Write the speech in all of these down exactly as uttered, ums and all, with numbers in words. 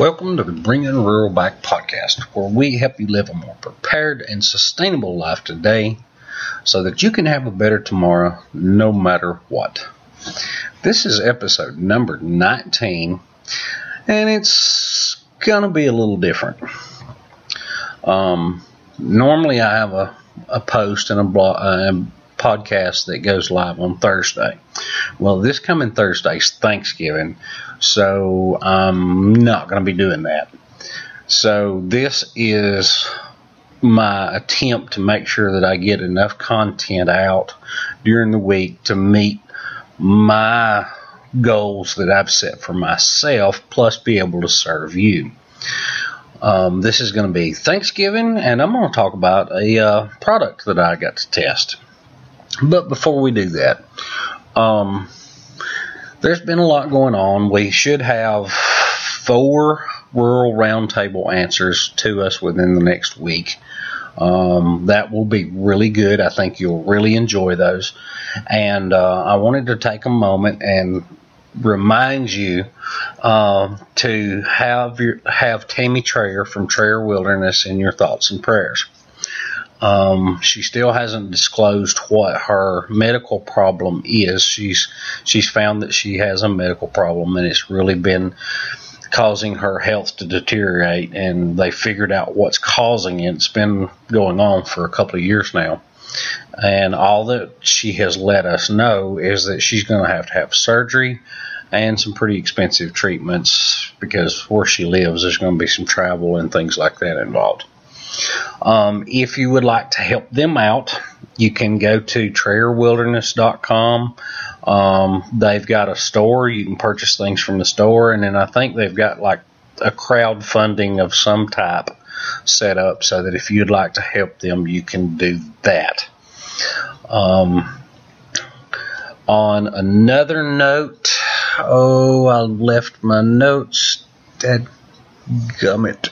Welcome to the Bringing Rural Back podcast, where we help you live a more prepared and sustainable life today so that you can have a better tomorrow no matter what. This is episode number nineteen, and it's going to be a little different. Um, normally I have a, a post and a blog, uh, podcast that goes live on Thursday. Well, this coming Thursday is Thanksgiving, so I'm not going to be doing that. So this is my attempt to make sure that I get enough content out during the week to meet my goals that I've set for myself, plus be able to serve you. Um, this is going to be Thanksgiving, and I'm going to talk about a uh, product that I got to test. But before we do that, um, there's been a lot going on. We should have four rural roundtable answers to us within the next week. Um, that will be really good. I think you'll really enjoy those. And uh, I wanted to take a moment and remind you uh, to have your have Tammy Trayer from Trayer Wilderness in your thoughts and prayers. Um, she still hasn't disclosed what her medical problem is. She's she's found that she has a medical problem, and it's really been causing her health to deteriorate, and they figured out what's causing it. It's been going on for a couple of years now, and all that she has let us know is that she's going to have to have surgery and some pretty expensive treatments, because where she lives there's going to be some travel and things like that involved. Um, if you would like to help them out, you can go to trayer wilderness dot com. Um, they've got a store. You can purchase things from the store, and then I think they've got like a crowdfunding of some type set up so that if you'd like to help them, you can do that. Um, on another note, oh, I left my notes. Dadgummit.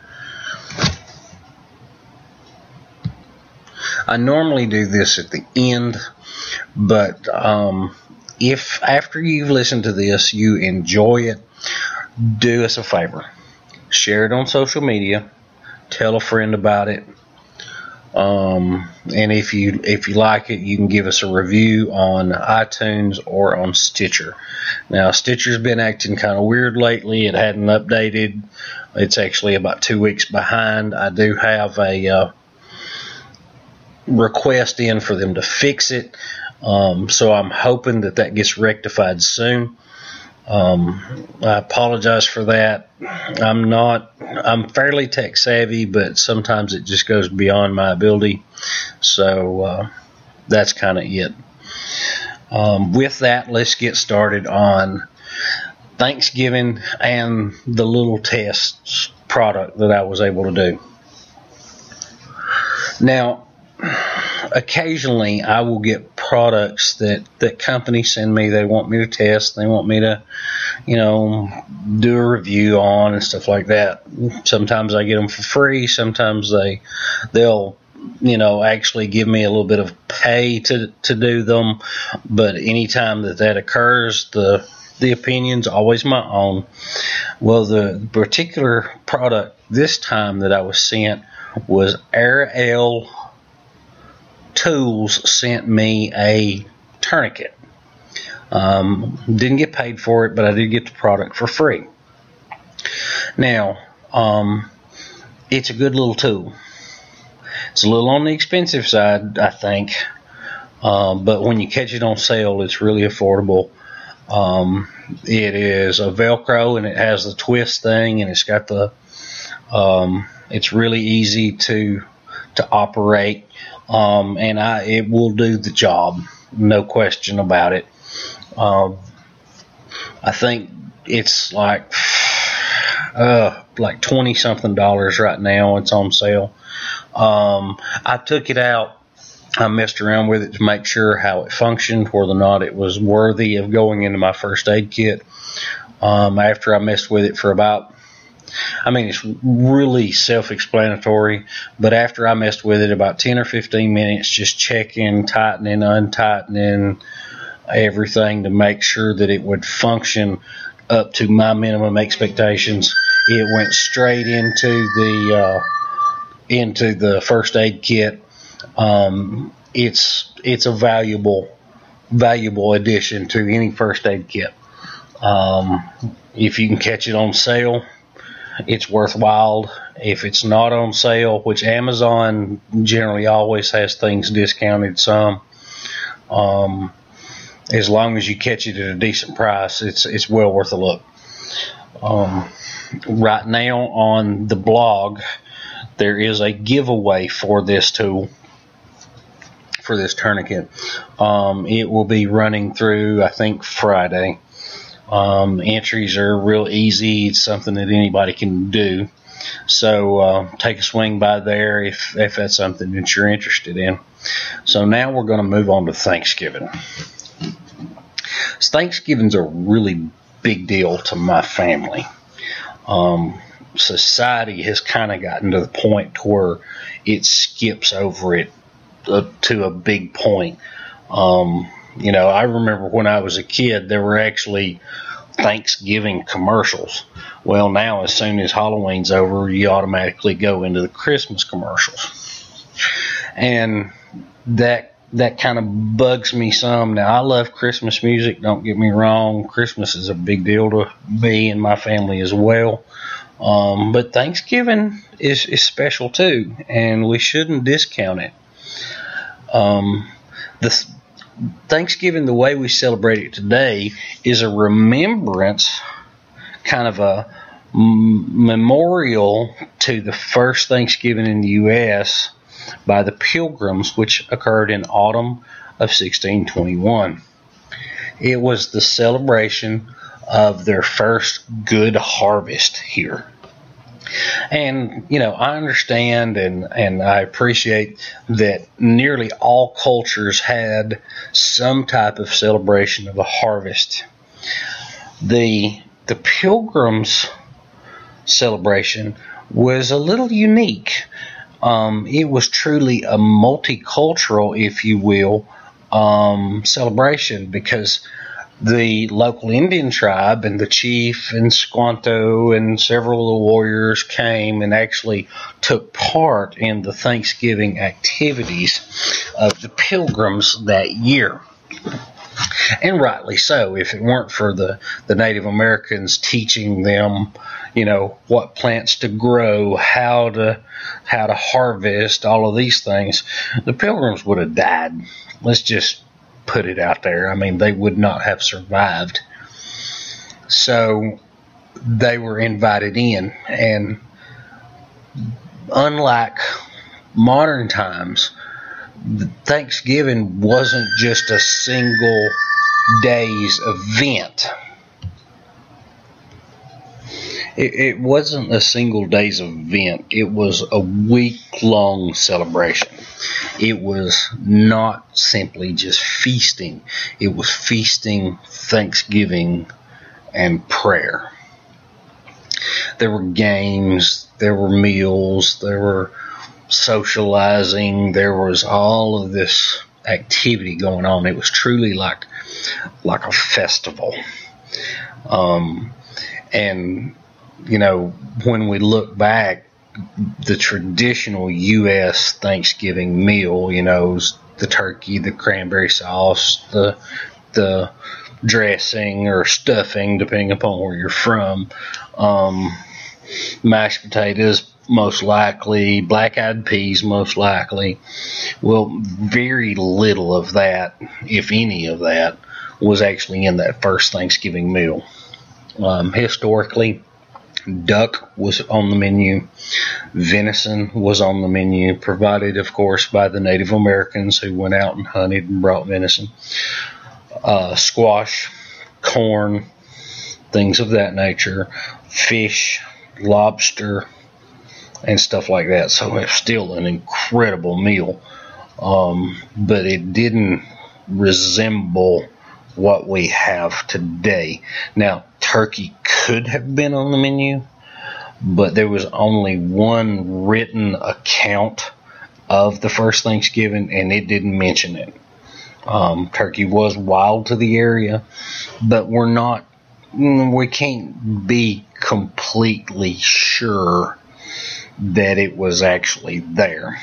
I normally do this at the end, but um, if after you've listened to this you enjoy it, do us a favor. Share it on social media. Tell a friend about it. Um, and if you if you like it, you can give us a review on iTunes or on Stitcher. Now, Stitcher's been acting kind of weird lately. It hadn't updated. It's actually about two weeks behind. I do have a Uh, request in for them to fix it, um, so I'm hoping that that gets rectified soon. um, I apologize for that. I'm not I'm fairly tech savvy, but sometimes it just goes beyond my ability, so uh, that's kind of it. Um, with that, let's get started on Thanksgiving and the little test product that I was able to do. Now, occasionally I will get products that, that companies send me. They want me to test. They want me to, you know, do a review on and stuff like that. Sometimes I get them for free. Sometimes they, they'll, you know, actually give me a little bit of pay to, to do them. But anytime that that occurs, the, the opinion's always my own. Well, the particular product this time that I was sent was Ariel Tools sent me a tourniquet. Um, didn't get paid for it, but I did get the product for free. Now, um, it's a good little tool. It's a little on the expensive side, I think, um, but when you catch it on sale, it's really affordable. Um, it is a Velcro, and it has the twist thing, and it's got the. Um, it's really easy to to operate. Um, and I, it will do the job, no question about it. Um, I think it's like, uh, like twenty something dollars right now. It's on sale. Um, I took it out. I messed around with it to make sure how it functioned, whether or not it was worthy of going into my first aid kit. Um, after I messed with it for about, I mean, it's really self-explanatory, but after I messed with it about ten or fifteen minutes, just checking, tightening, untightening everything to make sure that it would function up to my minimum expectations, It went straight into the uh, into the first aid kit. Um, it's it's a valuable valuable addition to any first aid kit. Um, if you can catch it on sale, it's worthwhile. If it's not on sale, which Amazon generally always has things discounted some, um, as long as you catch it at a decent price, it's it's well worth a look. Um, right now on the blog, there is a giveaway for this tool, for this tourniquet. Um, it will be running through, I think, Friday. Um, entries are real easy. It's something that anybody can do. So uh, take a swing by there if, if that's something that you're interested in. So now we're going to move on to Thanksgiving. Thanksgiving's a really big deal to my family. Um, society has kind of gotten to the point to where it skips over it uh, to a big point. Um, you know, I remember when I was a kid, there were actually Thanksgiving commercials. Well, now as soon as Halloween's over, you automatically go into the Christmas commercials. And that that kind of bugs me some. Now, I love Christmas music, don't get me wrong. Christmas is a big deal to me and my family as well. Um, but Thanksgiving is, is special too, and we shouldn't discount it. Um, the Thanksgiving, the way we celebrate it today, is a remembrance, kind of a m- memorial to the first Thanksgiving in the U S by the Pilgrims, which occurred in autumn of sixteen twenty-one. It was the celebration of their first good harvest here. And, you know, I understand and, and I appreciate that nearly all cultures had some type of celebration of a harvest. The, the Pilgrims' celebration was a little unique. Um, it was truly a multicultural, if you will, um, celebration, because the local Indian tribe and the chief and Squanto and several of the warriors came and actually took part in the Thanksgiving activities of the Pilgrims that year. And rightly so. If it weren't for the, the Native Americans teaching them, you know, what plants to grow, how to how to harvest, all of these things, the Pilgrims would have died. Let's just put it out there. I mean, they would not have survived. So they were invited in, and unlike modern times, Thanksgiving wasn't just a single day's event. It, it wasn't a single day's event. It was a week-long celebration. It was not simply just feasting. It was feasting, Thanksgiving, and prayer. There were games, there were meals, there were socializing, there was all of this activity going on. It was truly like like a festival. Um, and, you know, when we look back, the traditional U S Thanksgiving meal, you know, is the turkey, the cranberry sauce, the the dressing or stuffing, depending upon where you're from, um, mashed potatoes, most likely, black-eyed peas, most likely. Well, very little of that, if any of that, was actually in that first Thanksgiving meal. Um, historically, duck was on the menu. Venison was on the menu, provided, of course, by the Native Americans who went out and hunted and brought venison. Uh, squash, corn, things of that nature, fish, lobster, and stuff like that. So it's still an incredible meal, um, but it didn't resemble what we have today. Now, turkey could have been on the menu, but there was only one written account of the first Thanksgiving, and it didn't mention it. Um, turkey was wild to the area, but we're not we can't be completely sure that it was actually there.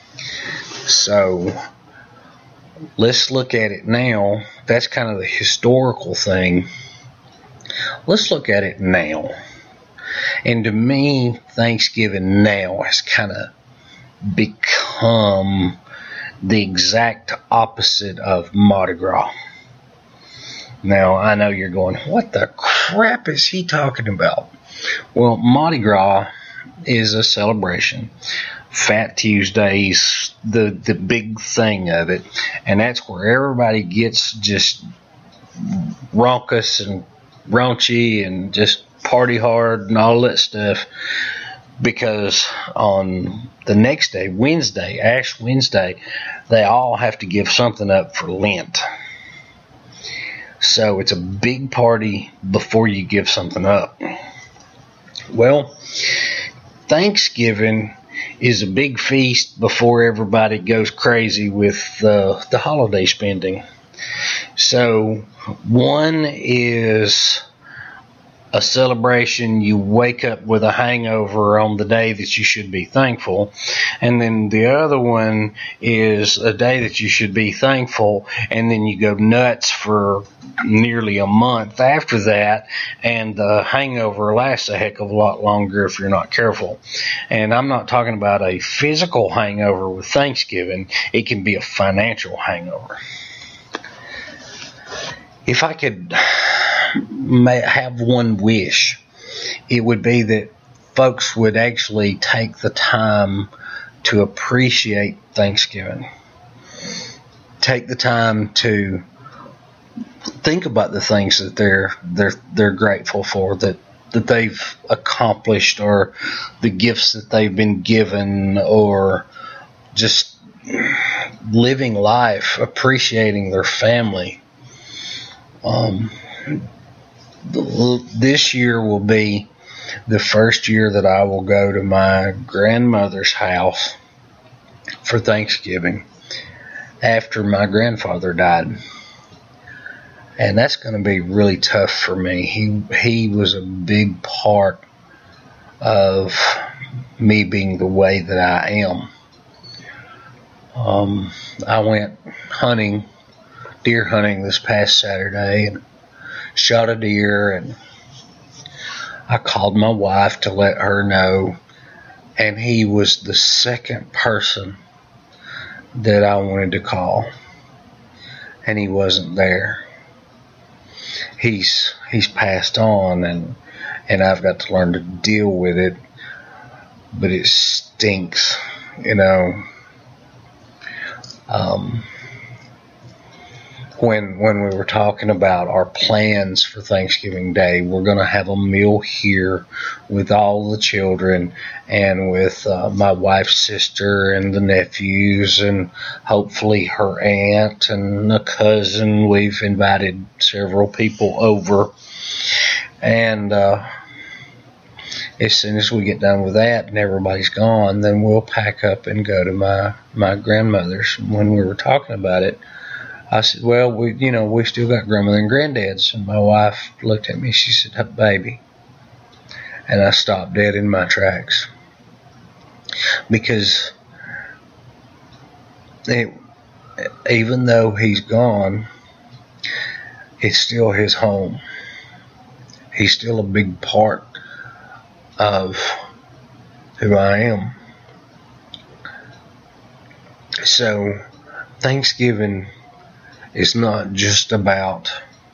So let's look at it now. That's kind of the historical thing. Let's look at it now. And to me, Thanksgiving now has kind of become the exact opposite of Mardi Gras. Now, I know you're going, what the crap is he talking about? Well, Mardi Gras is a celebration. Fat Tuesday's the, the big thing of it. And that's where everybody gets just raucous and raunchy and just party hard and all that stuff. Because on the next day, Wednesday, Ash Wednesday, they all have to give something up for Lent. So it's a big party before you give something up. Well, Thanksgiving is a big feast before everybody goes crazy with uh, the holiday spending. So one is a celebration. You wake up with a hangover on the day that you should be thankful. And then the other one is a day that you should be thankful, and then you go nuts for nearly a month after that, and the hangover lasts a heck of a lot longer if you're not careful. And I'm not talking about a physical hangover with Thanksgiving. It can be a financial hangover. If I could may have one wish, it would be that folks would actually take the time to appreciate Thanksgiving. Take the time to think about the things that they're they're they're grateful for, that that they've accomplished, or the gifts that they've been given, or just living life, appreciating their family. Um, this year will be the first year that I will go to my grandmother's house for Thanksgiving after my grandfather died. And that's going to be really tough for me. He he was a big part of me being the way that I am. Um, I went hunting, deer hunting this past Saturday, and shot a deer, and I called my wife to let her know, and he was the second person that I wanted to call, and he wasn't there. He's he's passed on, and and I've got to learn to deal with it, but it stinks, you know. Um, when when we were talking about our plans for Thanksgiving Day, we're going to have a meal here with all the children, and with uh, my wife's sister and the nephews, and hopefully her aunt and a cousin. We've invited several people over, and uh, as soon as we get done with that and everybody's gone, then we'll pack up and go to my my grandmother's. When we were talking about it, I said, well, we, you know, we still got grandmother and granddad's. And my wife looked at me. She said, baby. And I stopped dead in my tracks. Because it, even though he's gone, it's still his home. He's still a big part of who I am. So Thanksgiving is not just about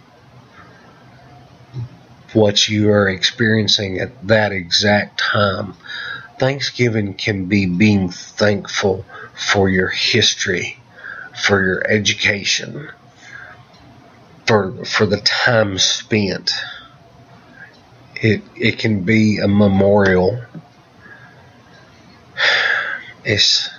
what you are experiencing at that exact time. Thanksgiving can be being thankful for your history, for your education, for for the time spent. It it can be a memorial. It's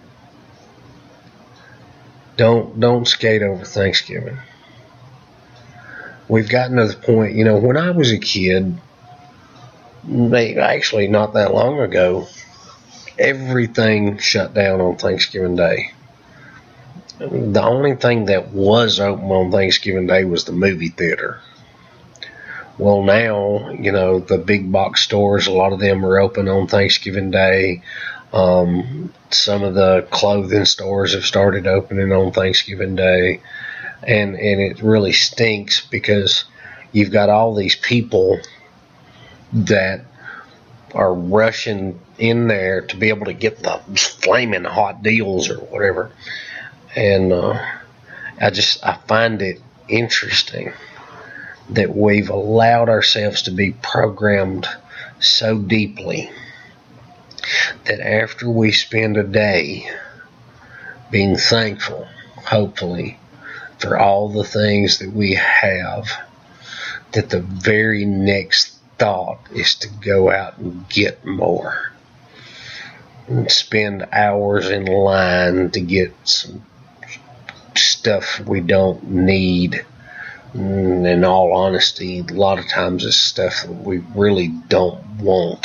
Don't don't skate over Thanksgiving. We've gotten to the point, you know, when I was a kid, they, actually not that long ago, everything shut down on Thanksgiving Day. The only thing that was open on Thanksgiving Day was the movie theater. Well, now, you know, the big box stores, a lot of them are open on Thanksgiving Day. Um, some of the clothing stores have started opening on Thanksgiving Day. And, and it really stinks because you've got all these people that are rushing in there to be able to get the flaming hot deals or whatever. And uh, I just, I find it interesting that we've allowed ourselves to be programmed so deeply that after we spend a day being thankful, hopefully, for all the things that we have, that the very next thought is to go out and get more and spend hours in line to get some stuff we don't need. And in all honesty, a lot of times it's stuff that we really don't want.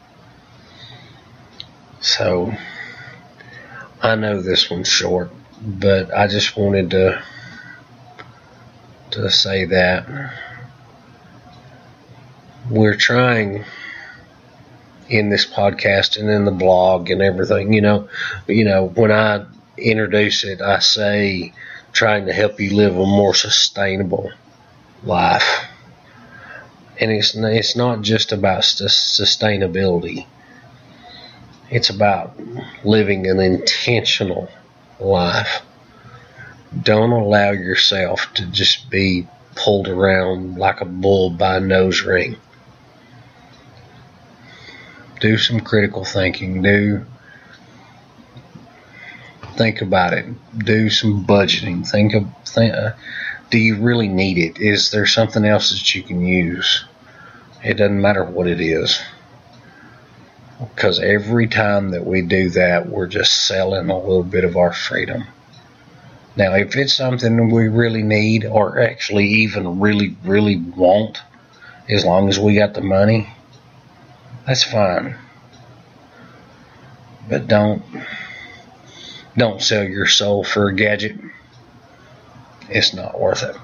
So I know this one's short, but I just wanted to to say that we're trying in this podcast and in the blog and everything, you know, you know, when I introduce it, I say trying to help you live a more sustainable life. And it's it's not just about sustainability. It's about living an intentional life. Don't allow yourself to just be pulled around like a bull by a nose ring. Do some critical thinking. Do think about it. Do some budgeting. Think of think. Uh, do you really need it? Is there something else that you can use? It doesn't matter what it is, because every time that we do that, we're just selling a little bit of our freedom. Now, if it's something we really need, or actually even really, really want, as long as we got the money, that's fine. But don't don't sell your soul for a gadget. It's not worth it.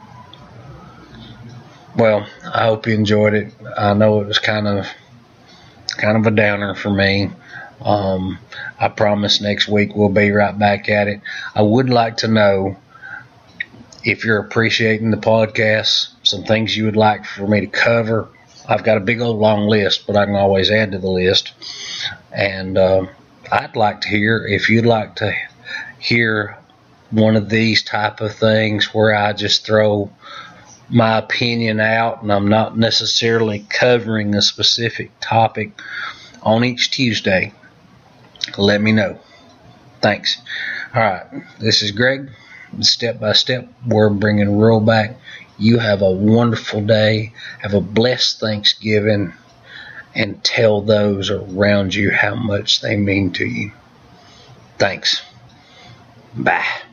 Well, I hope you enjoyed it. I know it was kind of kind of a downer for me. Um, I promise next week we'll be right back at it. I would like to know if you're appreciating the podcast, some things you would like for me to cover. I've got a big old long list, but I can always add to the list. And uh, I'd like to hear if you'd like to hear one of these type of things where I just throw my opinion out and I'm not necessarily covering a specific topic on each Tuesday. Let me know. Thanks. All right. This is Greg. Step by step, we're bringing rural back. You have a wonderful day. Have a blessed Thanksgiving. And tell those around you how much they mean to you. Thanks. Bye.